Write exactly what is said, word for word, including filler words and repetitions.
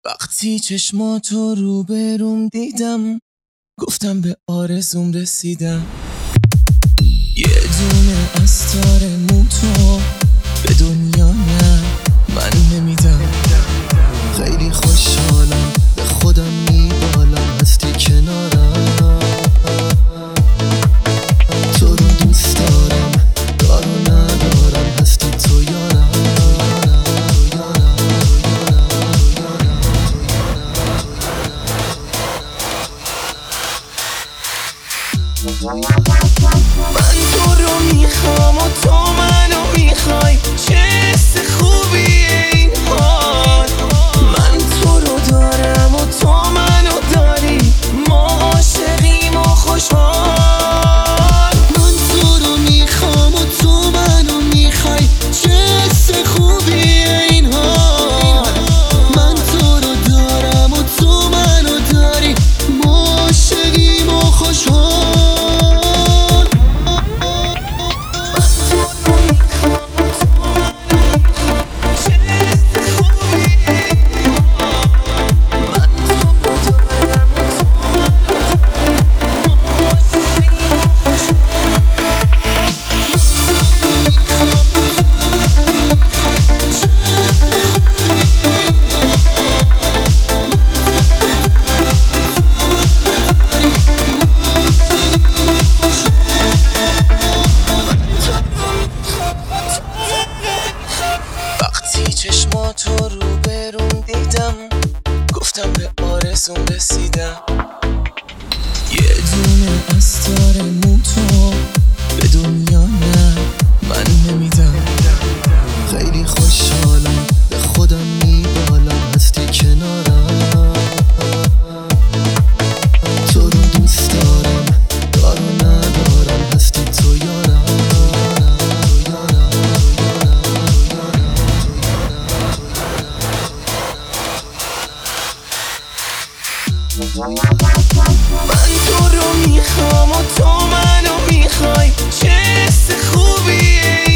وقتی چشماتو رو بروم دیدم گفتم به آرزوم رسیدم. یه دونه از تار موتو به دنیا نه من نمیدم. خیلی خوشحالم به خودم میبالم هستی کنارم. تو رو دوست دارم دارو ندارم هستی تو یارم. من تو رو میخوام و تو منو میخوای، چه حس خوبیه این حال. من تو رو دارم و تو منو داری، ما عاشقیم و خوشحال. من تو رو میخوام و تو منو میخوای، چه حس خوبیه این حال. من تو رو دارم و تو منو داری، ما عاشقیم و خوشحال. چشماتو رو بروم دیدم گفتم به آرزوم رسیدم. یه دونه از تار موتو به دنیا نه من نمیدم. خیلی خوشحالم به خودم میبالم هستی کنارم. تو رو دوست دارم دارو ندارم هستی تو یارم. من تو رو میخوام و تو منو میخوای، چه حس خوبیه